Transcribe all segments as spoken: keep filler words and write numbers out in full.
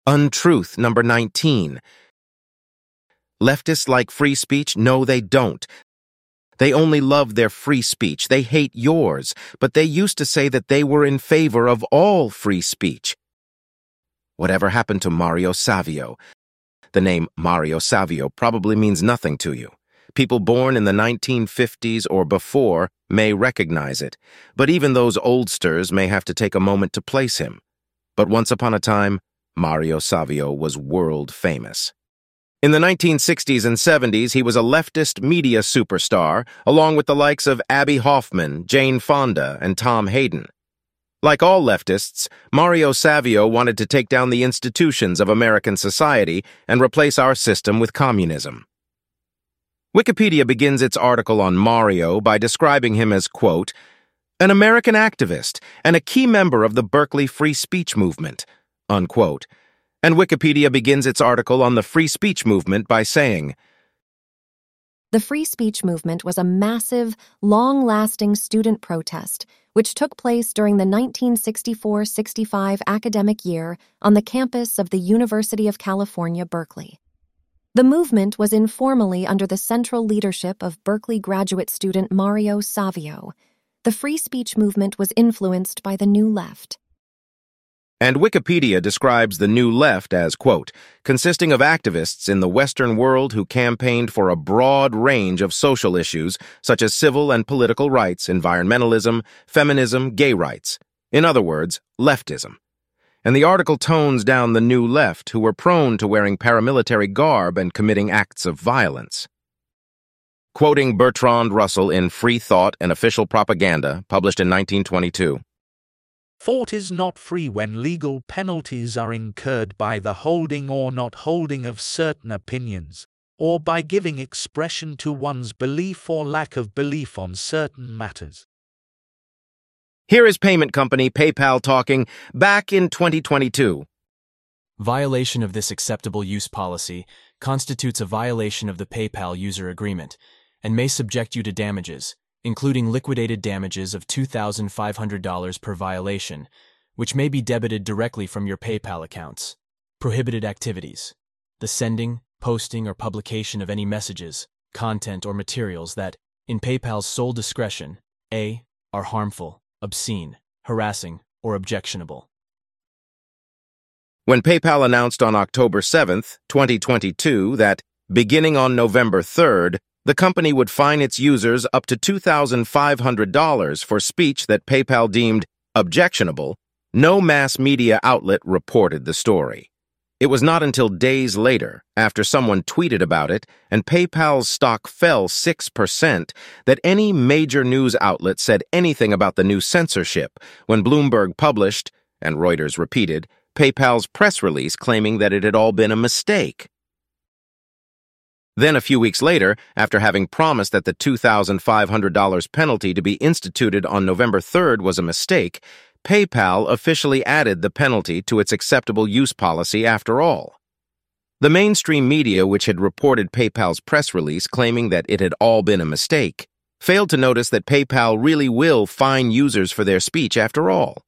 Untruth number nineteen. Leftists like free speech? No, they don't. They only love their free speech. They hate yours, but they used to say that they were in favor of all free speech. Whatever happened to Mario Savio? The name Mario Savio probably means nothing to you. People born in the nineteen fifties or before may recognize it, but even those oldsters may have to take a moment to place him. But once upon a time, Mario Savio was world famous. In the nineteen sixties and seventies, he was a leftist media superstar, along with the likes of Abbie Hoffman, Jane Fonda, and Tom Hayden. Like all leftists, Mario Savio wanted to take down the institutions of American society and replace our system with communism. Wikipedia begins its article on Mario by describing him as, quote, an American activist and a key member of the Berkeley free speech movement, unquote. And Wikipedia begins its article on the free speech movement by saying, the free speech movement was a massive, long-lasting student protest which took place during the nineteen sixty-four sixty-five academic year on the campus of the University of California, Berkeley. The movement was informally under the central leadership of Berkeley graduate student Mario Savio. The free speech movement was influenced by the New Left. And Wikipedia describes the New Left as, quote, consisting of activists in the Western world who campaigned for a broad range of social issues such as civil and political rights, environmentalism, feminism, gay rights. In other words, leftism. And the article tones down the New Left, who were prone to wearing paramilitary garb and committing acts of violence. Quoting Bertrand Russell in Free Thought and Official Propaganda, published in nineteen twenty-two. Thought is not free when legal penalties are incurred by the holding or not holding of certain opinions, or by giving expression to one's belief or lack of belief on certain matters. Here is payment company PayPal talking back in twenty twenty-two. Violation of this acceptable use policy constitutes a violation of the PayPal user agreement and may subject you to damages, including liquidated damages of two thousand five hundred dollars per violation, which may be debited directly from your PayPal accounts. Prohibited activities: the sending, posting, or publication of any messages, content, or materials that, in PayPal's sole discretion, A. are harmful, obscene, harassing, or objectionable. When PayPal announced on October seventh, twenty twenty-two that, beginning on November third, the company would fine its users up to two thousand five hundred dollars for speech that PayPal deemed objectionable, no mass media outlet reported the story. It was not until days later, after someone tweeted about it and PayPal's stock fell six percent, that any major news outlet said anything about the new censorship when Bloomberg published, and Reuters repeated, PayPal's press release claiming that it had all been a mistake. Then a few weeks later, after having promised that the two thousand five hundred dollars penalty to be instituted on November third was a mistake, PayPal officially added the penalty to its acceptable use policy after all. The mainstream media, which had reported PayPal's press release claiming that it had all been a mistake, failed to notice that PayPal really will fine users for their speech after all.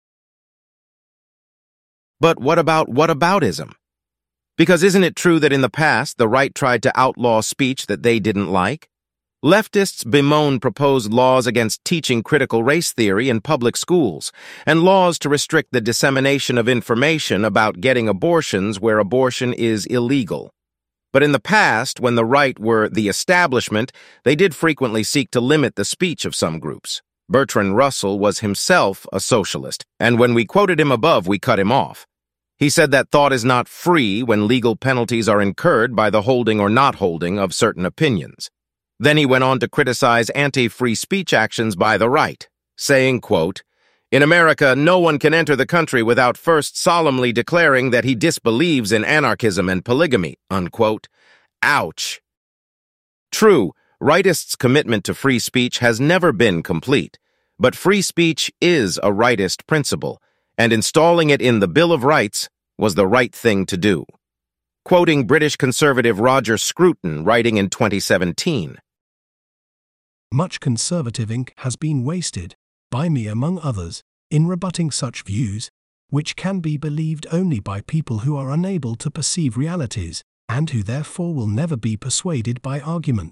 But what about whataboutism? Because isn't it true that in the past the right tried to outlaw speech that they didn't like? Leftists bemoan proposed laws against teaching critical race theory in public schools, and laws to restrict the dissemination of information about getting abortions where abortion is illegal. But in the past, when the right were the establishment, they did frequently seek to limit the speech of some groups. Bertrand Russell was himself a socialist, and when we quoted him above, we cut him off. He said that thought is not free when legal penalties are incurred by the holding or not holding of certain opinions. Then he went on to criticize anti-free speech actions by the right, saying, quote, in America, no one can enter the country without first solemnly declaring that he disbelieves in anarchism and polygamy, unquote. Ouch. True, rightists' commitment to free speech has never been complete, but free speech is a rightist principle, and installing it in the Bill of Rights was the right thing to do. Quoting British conservative Roger Scruton, writing in twenty seventeen, much conservative ink has been wasted, by me among others, in rebutting such views, which can be believed only by people who are unable to perceive realities, and who therefore will never be persuaded by argument.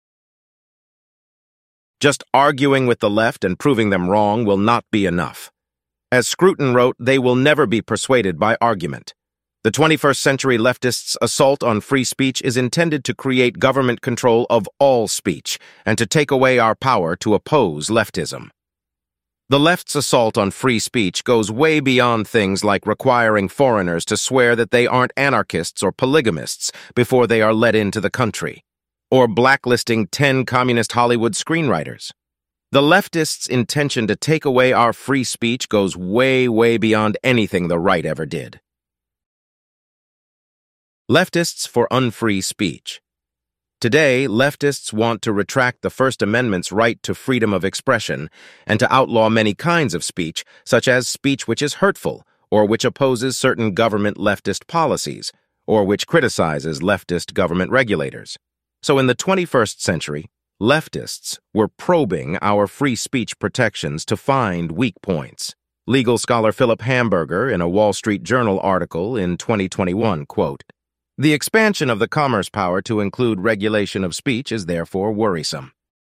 Just arguing with the left and proving them wrong will not be enough. As Scruton wrote, they will never be persuaded by argument. The twenty-first century leftists' assault on free speech is intended to create government control of all speech and to take away our power to oppose leftism. The left's assault on free speech goes way beyond things like requiring foreigners to swear that they aren't anarchists or polygamists before they are let into the country, or blacklisting ten communist Hollywood screenwriters. The leftists' intention to take away our free speech goes way, way beyond anything the right ever did. Leftists for unfree speech. Today, leftists want to retract the First Amendment's right to freedom of expression and to outlaw many kinds of speech, such as speech which is hurtful or which opposes certain government leftist policies or which criticizes leftist government regulators. So in the twenty-first century, leftists were probing our free speech protections to find weak points. Legal scholar Philip Hamburger, in a Wall Street Journal article in twenty twenty-one, quote, "The expansion of the commerce power to include regulation of speech is therefore worrisome."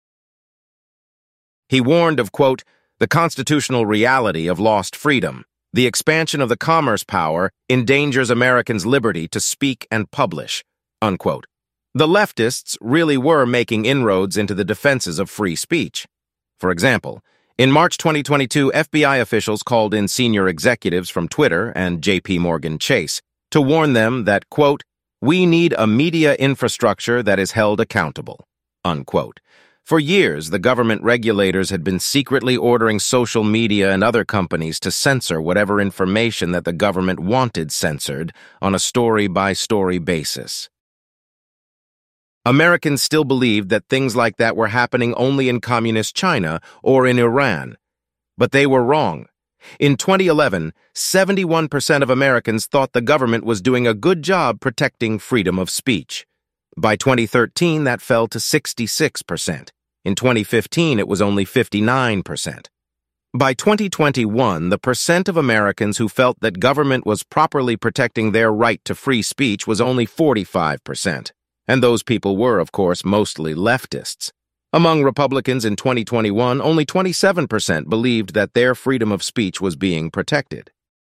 He warned of, quote, "the constitutional reality of lost freedom. The expansion of the commerce power endangers Americans' liberty to speak and publish," unquote. The leftists really were making inroads into the defenses of free speech. For example, in March twenty twenty-two, F B I officials called in senior executives from Twitter and J P Morgan Chase to warn them that, quote, "we need a media infrastructure that is held accountable," unquote. For years, the government regulators had been secretly ordering social media and other companies to censor whatever information that the government wanted censored on a story-by-story basis. Americans still believed that things like that were happening only in communist China or in Iran. But they were wrong. In twenty eleven, seventy-one percent of Americans thought the government was doing a good job protecting freedom of speech. By twenty thirteen, that fell to sixty-six percent. In twenty fifteen, it was only fifty-nine percent. By twenty twenty-one, the percent of Americans who felt that government was properly protecting their right to free speech was only forty-five percent. And those people were, of course, mostly leftists. Among Republicans in twenty twenty-one, only twenty-seven percent believed that their freedom of speech was being protected.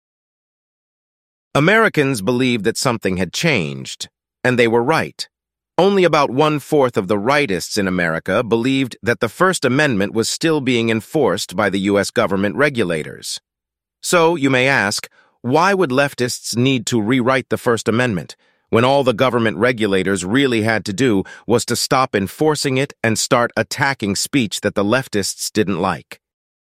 Americans believed that something had changed, and they were right. Only about one-fourth of the rightists in America believed that the First Amendment was still being enforced by the U S government regulators. So, you may ask, why would leftists need to rewrite the First Amendment when all the government regulators really had to do was to stop enforcing it and start attacking speech that the leftists didn't like?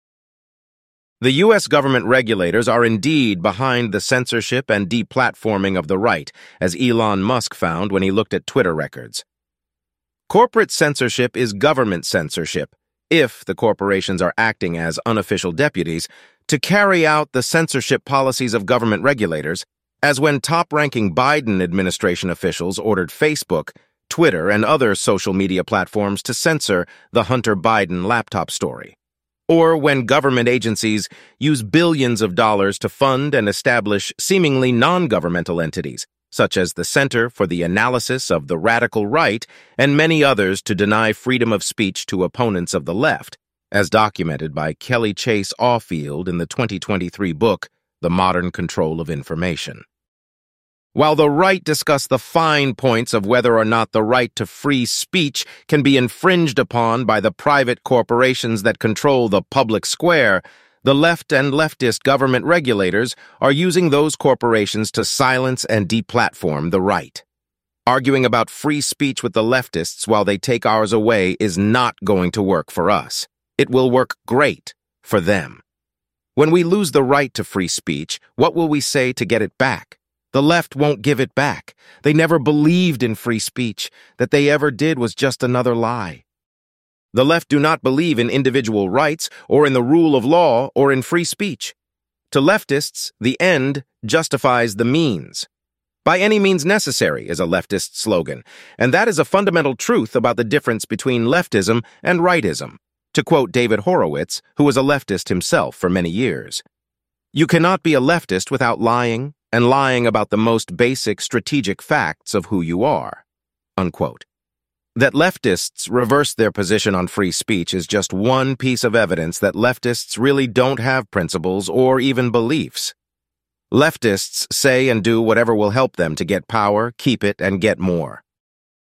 The U S government regulators are indeed behind the censorship and deplatforming of the right, as Elon Musk found when he looked at Twitter records. Corporate censorship is government censorship, if the corporations are acting as unofficial deputies, to carry out the censorship policies of government regulators, as when top-ranking Biden administration officials ordered Facebook, Twitter, and other social media platforms to censor the Hunter Biden laptop story. Or when government agencies use billions of dollars to fund and establish seemingly non-governmental entities, such as the Center for the Analysis of the Radical Right and many others to deny freedom of speech to opponents of the left, as documented by Kelly Chase Aufield in the twenty twenty-three book, The Modern Control of Information. While the right discuss the fine points of whether or not the right to free speech can be infringed upon by the private corporations that control the public square, the left and leftist government regulators are using those corporations to silence and deplatform the right. Arguing about free speech with the leftists while they take ours away is not going to work for us. It will work great for them. When we lose the right to free speech, what will we say to get it back? The left won't give it back. They never believed in free speech. That they ever did was just another lie. The left do not believe in individual rights or in the rule of law or in free speech. To leftists, the end justifies the means. By any means necessary is a leftist slogan, and that is a fundamental truth about the difference between leftism and rightism, to quote David Horowitz, who was a leftist himself for many years. You cannot be a leftist without lying, and lying about the most basic strategic facts of who you are." Unquote. That leftists reverse their position on free speech is just one piece of evidence that leftists really don't have principles or even beliefs. Leftists say and do whatever will help them to get power, keep it, and get more.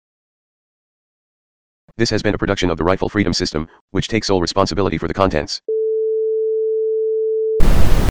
This has been a production of the Rightful Freedom System, which takes sole responsibility for the contents.